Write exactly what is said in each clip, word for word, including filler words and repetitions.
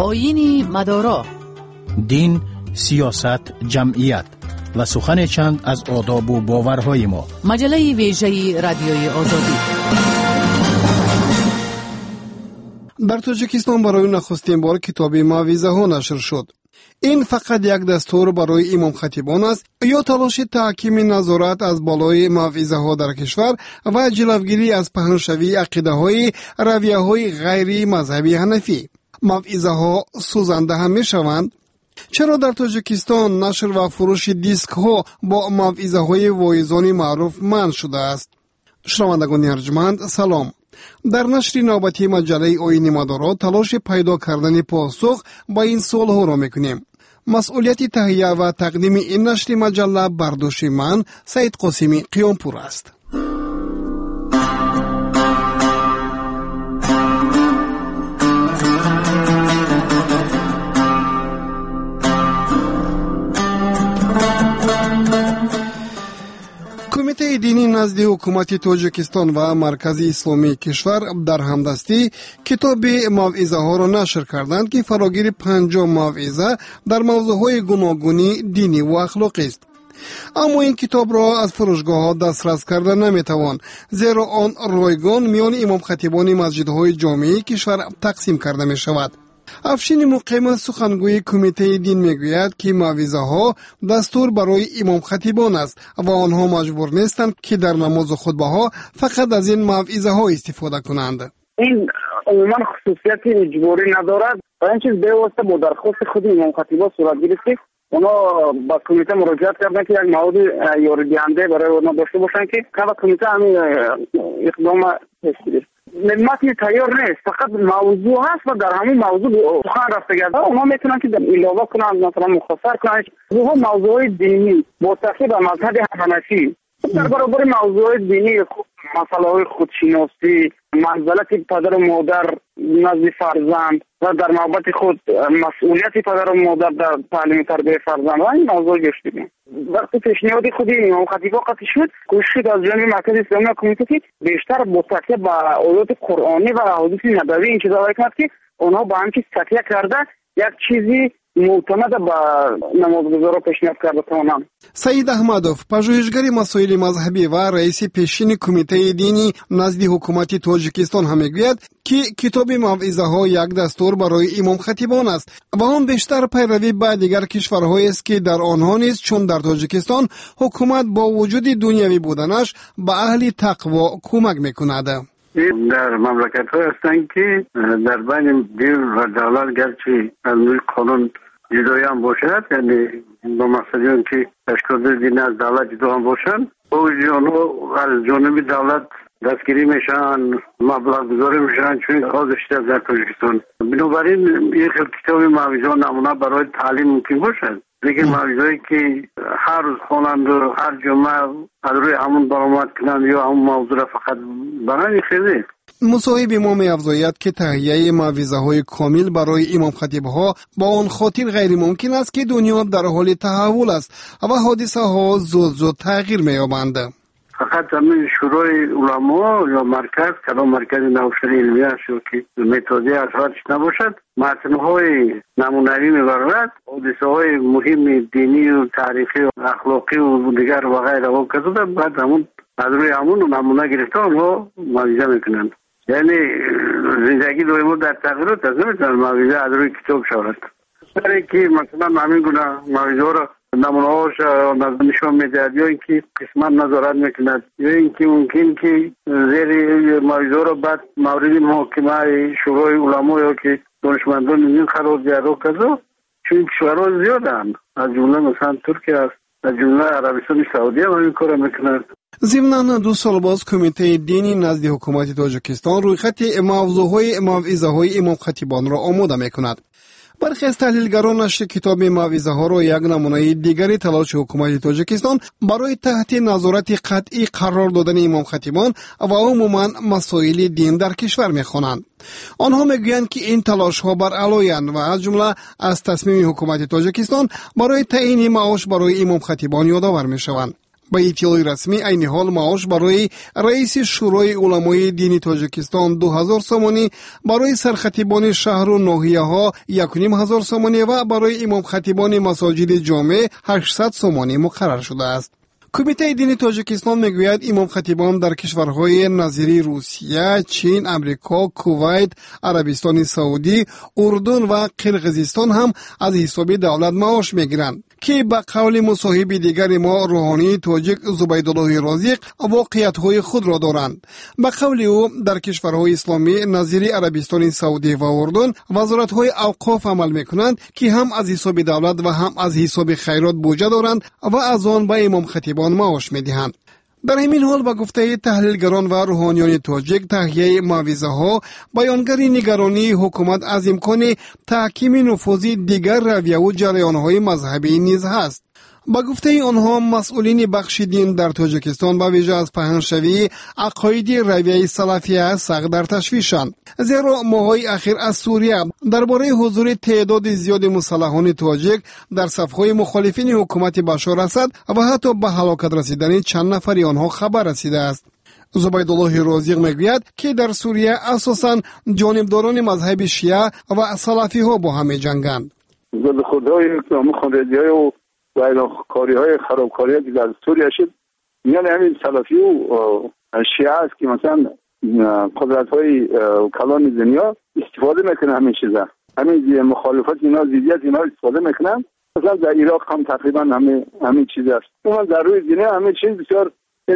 آیین مدارا، دین، سیاست، جمعیت و سخن چند از آداب و باورهای ما. مجله ویژه رادیوی آزادی. در تاجیکستان برای نخستین بار کتاب موعظه ها نشر شد. این فقط یک دستور برای امام خطیبان است یا تلاش تحکیم نظارت از بالای موعظه ها در کشور و جلوگیری از پهنشوی عقیده های رویه های غیر مذهبی حنفی؟ موعظه ها سوزنده هم می شوند؟ چرا در تاجیکستان نشر و فروش دیسک ها با موعظه های واعظان معروف منع شده است؟ شنوندگان ارجمند سلام. در نشر نوبتی مجله آیین مدارا تلاش پیدا کردن پاسخ با این سوال ها را میکنیم. مسئولیت تهیه و تقدیم این نشر مجله بر دوش من سید قاسمی قیامپور است. کمیته دینی نزد حکومت تاجیکستان و مرکز اسلامی کشور در همدستی کتاب موعظه ها را نشر کردند که فراگیر پنجاه موعظه در موضوعهای گوناگونی دینی و اخلاقی است. اما این کتاب را از فروشگاه ها دسترس کردن نمیتوان، زیرا آن رایگان میان امام خطیبان مسجدهای جامعه کشور تقسیم کرده می شود. افشین مقیم سخنگوی کمیته دین میگوید که موعظه ها دستور برای امام خطیبان است و آنها مجبور نیستند که در نماز خطبه ها فقط از این موعظه ها استفاده کنند. این عموما خصوصیت اجباری ندارد و این چیز به واسطه با درخواست خود امام خطیبا صورت گرفت. اونا با کمیته مراجعه کردن که یک مواد یاری دهنده برای اونا داشته باشن که کلا کمیته همین اقدام هست. متن تیار نیست، فقط موضوع هست و در همون موضوع سخن رفته گرده. اونا میتونن که علاوه کنن، مثلا مختصر کنن موضوع دینی با تاکید به مذهب حنفی در برابر موضوع دینی، مسائل خودشناسی، منزلت پدر و مادر نزد فرزند و در نوبت خود مسئولیت پدر و مادر در تعلیم تربیت فرزند و این موضوع گشتیم. وقتی پیشنهاد خود امام خطیبا قطعی شد، کوشش از جانب مرکز اسلامی و کمیته که بیشتر با تکیه به آیات قرآنی و احادیث نبوی این چیزا کرد که اونها با هم چیز تکیه کرده یک چیزی معتمد به نمازگزارا پیشنهاد کرده تمام. سید احمدوف، پژوهشگر مسائل مذهبی و رئیس پیشین کمیته دینی نزد حکومت تاجیکستان هم میگوید که کتاب موعظه ها یک دستور برای امام خطیبان است و آن بیشتر پیروی به دیگر کشورهایی است که در آنها نیست، چون در تاجیکستان حکومت با وجود دنیوی بودنش به اهل تقوا کمک میکند. در مملکت های هستند که در بین دین و دولت گرچه از نوع قانون جدایی هم باشد، یعنی با مقصدی که اشکال دین از دولت جدا هم باشند، او جانو از جانب دولت دستگیری میشن، مبلغ گذاری میشن، چون خواهدش در تاجیکستان. بنابراین یک کتاب موعظه نمونه برای تعلیم ممکن باشد. دیگه موعظه‌ای که هر روز خوانند و هر جمعه از روی همون برآمد کنند یا همون موضوع فقط برای خیلی. مصاحب ما می افزاید که تهیه موعظه های کامل برای امام خطیب ها با آن خاطر غیر ممکن است که دنیا در حال تحول است و حادثه ها زود زود تغییر می یابند. فقط همین شورای علما یا مرکز کدام مرکز نوشتن علمی است که متدی از هرچ نباشد، متن‌های نمونه‌ای می‌برد، حادثه‌های مهم دینی و تاریخی و اخلاقی و دیگر و غیره و کذا بعد همون از روی همون نمونه گرفته اونها موعظه میکنند. یعنی زندگی دویمو در تغییرات است، نمیتونن موعظه از روی کتاب شود. سری که مثلا همین گونه موعظه را نمونه‌هاش نشان میدهد یا اینکه قسمت نظارت میکند یا اینکه ممکن که زیر موعظه را بعد مورد محاکمه شورای علما یا که دانشمندان این قرار دهد و کذا، چون کشورها زیادند، از جمله مثلا ترکیه است، از جمله عربستان سعودی هم این کار میکنند. ضمناً دو سال باز کمیته دینی نزد حکومت تاجیکستان روی خط موضوعهای موعظه های امام خطیبان را آماده میکند. برخی از تحلیلگران نشر کتاب موعظه ها را یک نمونه دیگری تلاش حکومت تاجیکستان برای تحت نظارت قطعی قرار دادن امام خطیبان و عموما مسائل دین در کشور میخوانند. آنها میگویند که این تلاش ها بر علایند و از جمله از تصمیم حکومت تاجیکستان برای تعیین معاش برای امام خطیبان یادآور میشوند. با اطلاع رسمی این حال معاش برای رئیس شورای علمای دینی تاجیکستان دو هزار سومانی، برای سرخطیبان شهر و ناحیه ها یک و نیم هزار سومانی و برای امام خطیبان مساجد جامع هشتصد سومانی مقرر شده است. کمیته دینی تاجیکستان میگوید امام خطیبان در کشورهای نظیری روسیه، چین، امریکا، کویت، عربستان سعودی، اردن و قرقیزستان هم از حساب دولت معاش میگیرند که به قول مصاحب دیگر ما روحانی تاجیک زبیدالله رازق واقعیت‌های خود را دارند. به قول او در کشورهای اسلامی نظیری عربستان سعودی و اردن وزارت‌های اوقاف عمل میکنند که هم از حساب دولت و هم از حساب خیرات بودجه دارند و از آن به امام خطیبان معاش میدهند. در همین حال با گفته تحلیلگران و روحانیان تاجیک، تهیه موعظه ها بیانگر نگرانی حکومت از امکان تحکیم نفوذی دیگر رویه و جریان های مذهبی نیز هست. با گفته آنها مسئولین بخش دین در تاجیکستان با ویژه از پهنشوی عقاید رویه سلفیه سخت در تشویشند، زیرا ماه‌های اخیر از سوریه درباره حضور تعداد زیاد مسلحان تاجیک در صف‌های مخالفین حکومت بشار اسد و حتی به هلاکت رسیدن چند نفری آنها خبر رسیده است. زبیدالله رازق میگوید که در سوریه اساساً جانبداران مذهب شیعه و سلفی ها با هم جنگند. ضد خودهای مخالفی‌های و کاری های خرابکاری که در سوریه شد میان همین سلفی و شیعه است که مثلا قدرت های کلان دنیا استفاده میکنه همین چیزا، همین مخالفت اینا، ضدیت اینا استفاده میکنن. مثلا در عراق هم تقریبا همین همین چیز است. اما در روی دنیا همین چیز بسیار،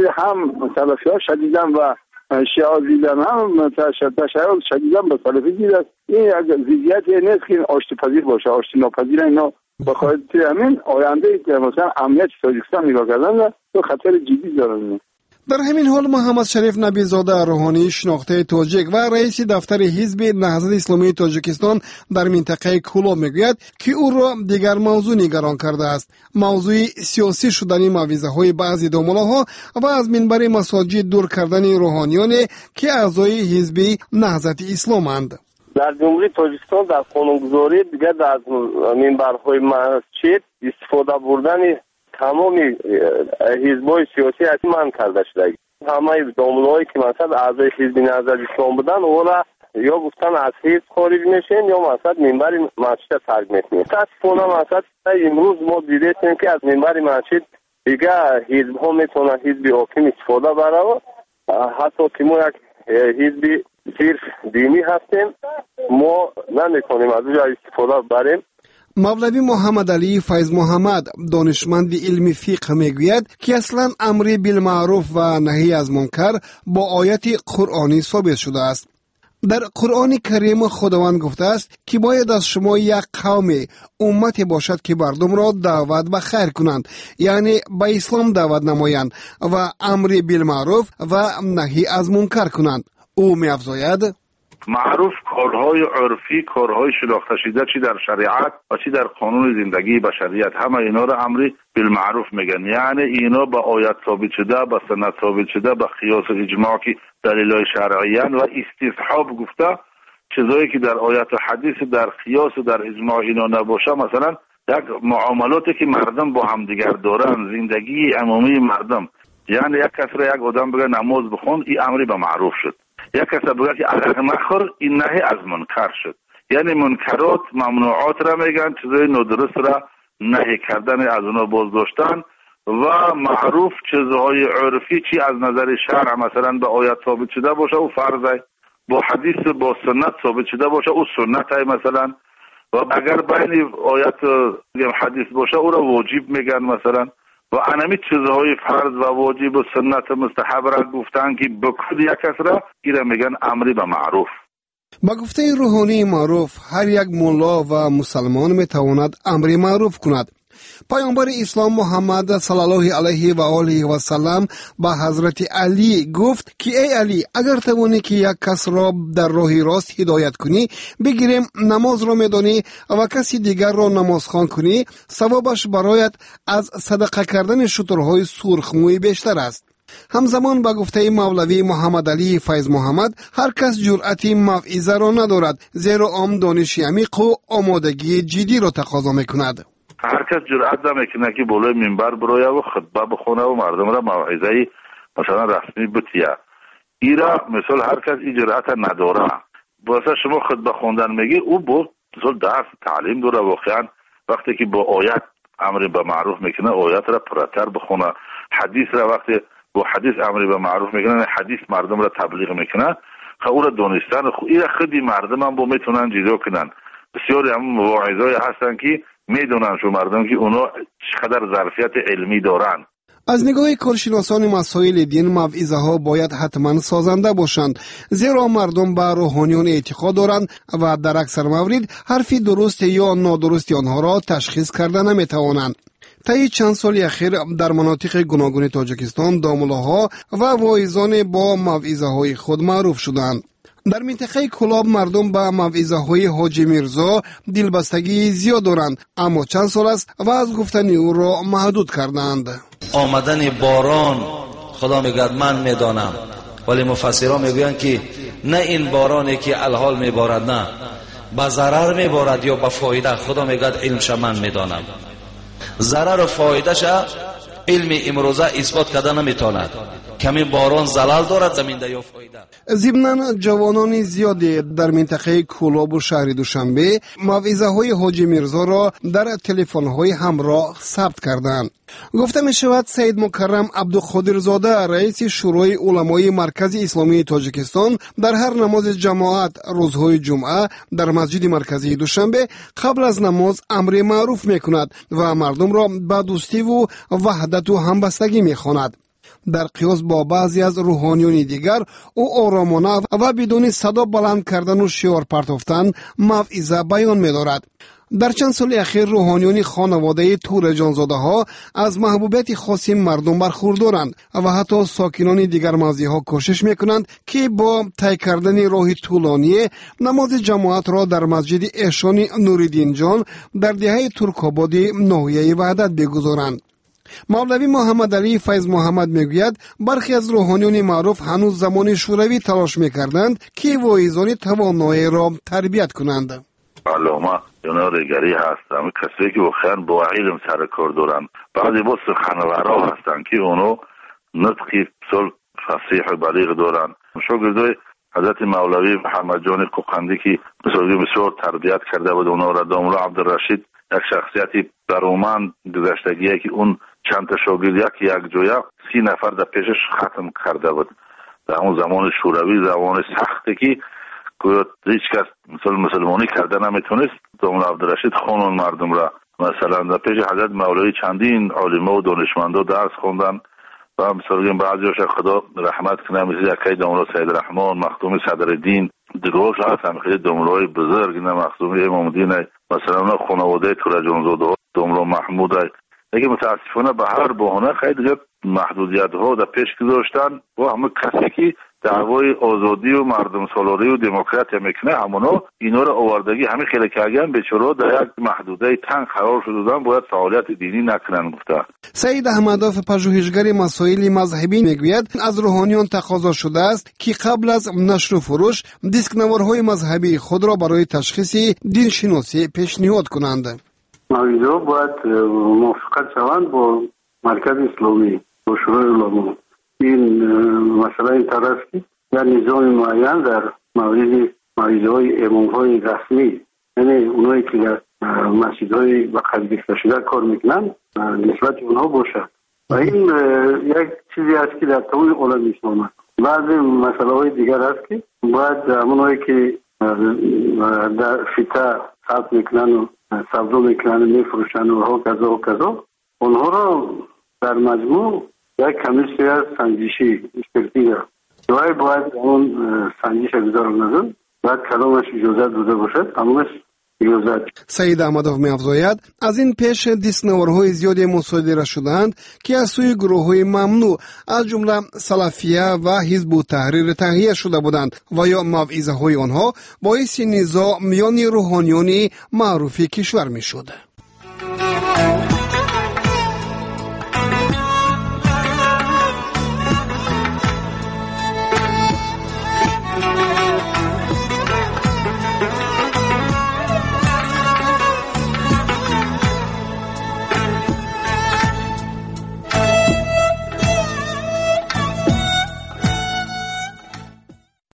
هم سلفی ها شدیدن و شیعه ها دیدن، هم تشیع شدیدن به سلفی دیدن. این ضدیت نیست که آشتی پذیر باشه، آشتی ناپذیر اینا بخاطر همین آینده مثلا امنیت تاجیکستان نگاه کردن و خطر جدی دارن. در همین حال محمد شریف نبیزاده روحانی شناخته تاجیک و رئیس دفتر حزب نهضت اسلامی تاجیکستان در منطقه کولا میگوید که او را دیگر موضوع نگران کرده است، موضوع سیاسی شدن موعظه های بعضی داملاها و از منبر مساجد دور کردن روحانیان که اعضای حزب نهضت اسلامند. در جمهوری تاجیکستان در قانونگذاری دیگر از منبرهای مسجد استفاده بردن تمام حزب‌های سیاسی حتما کرده شده. همه دامنهایی که مثلا اعضای حزب نهضت اسلام بودن او را یا گفتن از حزب خارج میشن یا مثلا منبر مسجد ترک میکنن. متاسفانه مثلا امروز ما دیدیم که از منبر مسجد دیگر حزب‌ها میتونن حزب حاکم استفاده بره، حتی که ما یک حزب صرف دینی هستیم ما نمیکنیم از اونجا استفاده بریم. مولوی محمد علی فیض محمد دانشمند علم فقه میگوید که اصلا امر بالمعروف و نهی از منکر با آیت قرآنی ثابت شده است. در قرآن کریم خداوند گفته است که باید از شما یک قوم امتی باشد که مردم را دعوت به خیر کنند، یعنی به اسلام دعوت نمایند و امر بالمعروف و نهی از منکر کنند. او می‌افزاید معروف کارهای عرفی، کارهای شناخته شده چی در شریعت و چی در قانون زندگی بشریت، همه اینا را امر بالمعروف میگن، یعنی اینا به آیت ثابت شده، به سنت ثابت شده، به قیاس و اجماع که دلایل شرعیان و استصحاب گفته، چیزایی که در آیت و حدیث در قیاس و در اجماع اینا نباشه، مثلا یک معاملاتی که مردم با هم دیگر دارن، زندگی عمومی مردم، یعنی یک کس را یک آدم بگه نماز بخون، این امر به معروف شد. یک کس بگه که عرق مخور، این نهی از منکر شد. یعنی منکرات ممنوعات را میگن، چیزای نادرست را نهی کردن از اونا باز داشتن و معروف چیزهای عرفی چی از نظر شرع مثلا به آیت ثابت شده باشه او فرضه، با حدیث با سنت ثابت شده باشه او سنت های مثلا، و اگر بین آیت حدیث باشه او را واجب میگن مثلا، و انمی چیزهای فرض و واجب و سنت مستحب را گفتن که بکد یک کس را ایره میگن امری به معروف. با گفته روحانی معروف هر یک مولا و مسلمان میتواند امری معروف کند. پیامبر اسلام محمد صلی الله علیه و آله و سلم با حضرت علی گفت که ای علی، اگر توانی که یک کس را در راه راست هدایت کنی، بگیریم نماز را میدانی و کسی دیگر را نمازخوان کنی، ثوابش برایت از صدقه کردن شترهای سرخموی بیشتر است. همزمان با گفته مولوی محمد علی فیض محمد هر کس جرأتی موعظه را ندارد، زیرا عام دانش عمیق و آمادگی جدی را تقاضا میکند. هر کس جرأت نمیکنه که بالای منبر بروه و خطبه بخونه و مردم را موعظه مثلا رسمی بتیه. ایرا مثلا هر کس این جرأت نداره. واسه شما خطبه خوندن میگی او با مثلا درس تعلیم داره. واقعا وقتی که با آیت امر به معروف میکنه آیت را پرتر بخونه، حدیث را وقتی با حدیث امر به معروف میکنه حدیث مردم را تبلیغ میکنه، خب او را دانستن خو این خودی مردم هم با میتونن جدا کنن. بسیاری هم مواعظای هستن که میدونن شو مردم که اونا چقدر ظرفیت علمی دارن. از نگاه کارشناسان مسائل دین موعظه ها باید حتما سازنده باشند، زیرا مردم به روحانیون اعتقاد دارند و در اکثر موارد حرف درست یا نادرست آنها را تشخیص کرده نمیتوانند. طی چند سال اخیر در مناطق گوناگون تاجیکستان داملاها و واعظان با موعظه های خود معروف شدند. در منطقه کلاب مردم به موعظه های حاجی میرزا دلبستگی زیاد دارند، اما چند سال است و از گفتن او را محدود کردند. آمدن باران خدا میگوید من میدانم، ولی مفسران میگویند که نه این بارانی که الحال میبارد نه به ضرر میبارد یا به فایده. خدا میگوید علمش من میدانم. ضرر و فایدهش علم امروزه اثبات کرده نمیتواند. کمی باران زلال دارد زمین ده یا فایده. ضمناً جوانان زیادی در منطقه کولاب و شهر دوشنبه موعظه های حاجی میرزا را در تلفن های همراه ثبت کردند. گفته می شود سید مکرم عبدالقادرزاده رئیس شورای علمای مرکز اسلامی تاجیکستان در هر نماز جماعت روزهای جمعه در مسجد مرکزی دوشنبه قبل از نماز امر معروف می کند و مردم را به دوستی و وحدت و همبستگی می خواند. در قیاس با بعضی از روحانیون دیگر او آرامانه و بدون صدا بلند کردن و شعار پرتافتن موعظه بیان می دارد. در چند سال اخیر روحانیون خانواده تور جانزاده ها از محبوبیت خاصی مردم برخوردارند و حتی ساکنان دیگر موضع ها کوشش می کنند که با طی کردن راه طولانی نماز جماعت را در مسجد احسان نوریدین جان در دهه ترک‌آباد ناحیه وحدت بگذارند. مولوی محمد علی فیض محمد میگوید برخی از روحانیون معروف هنوز زمان شوروی تلاش میکردند که واعظان توانای را تربیت کنند. علامه یا ریگری هستند، کسی که واقعا با علم سر کار دارند. بعضی با سخنورا هستند که اونو نطقی سل فصیح و بلیغ دارند. شاگردای حضرت مولوی محمد جان کوقندی که بسیار تربیت کرده بود اونا را داملا عبدالرشید یک شخصیتی برومند گذشتگیه که اون چند تا شاگرد یک یک جویا سی نفر در پیشش ختم کرده بود در اون زمان شوروی، زمان سختی که هیچ کس مثل مسلمانی کرده نمیتونست. داملا عبدالرشید خانون مردم را مثلا در پیش حضرت مولوی چندین علما و دانشمندا درس خوندن و مثلا بعضیش خدا رحمت کنه مثل یکی داملا سید رحمان، مخدوم صدرالدین، دیگرش هستن خیلی داملای بزرگ نه مخدوم امام الدین، مثلا خانواده تور جانزاده داملا محمود. دیگه متاسفانه به هر بهانه خیلی محدودیت ها در پیش گذاشتن و همه کسی که دعوای آزادی و مردم سالاری و دموکراسی میکنه همونا اینا رو آوردگی همه خیلی کردن بیچاره در یک محدوده تنگ قرار شدن، باید فعالیت دینی نکنن. گفته سید احمداف پژوهشگر مسائل مذهبی میگوید از روحانیان تقاضا شده است که قبل از نشر و فروش دیسک نوارهای مذهبی خود را برای تشخیص دین شناسی پیشنهاد کنند. موعظه باید موافقت شوند با مرکز اسلامی با شورای علما. این مسئله این طرح است که در نظام معین در مورد موعظه های امام های رسمی، یعنی اونایی که در مسجد های با قدیفته شده کار میکنن نسبت اونها باشد و این یک چیزی است که در تمام عالم اسلام است. بعضی مسئله های دیگر است که باید اونایی که در فیته صرف میکنن و سبزه میکنن میفروشن و ها کذا و کذا اونها را در مجموع یک کمیسی از سنجشی اشترکی دوای باید اون سنجش گذار نزد باید کلامش اجازت داده باشد تمامش اجازت. سید احمداف می‌افزاید از این پیش دیسنورهای زیادی مصادره شدند که از سوی گروه‌های ممنوع از جمله سلفیه و حزب التحریر تهیه شده بودند و یا موعظه‌های آنها باعث نزاع میان روحانیون معروف کشور می‌شد.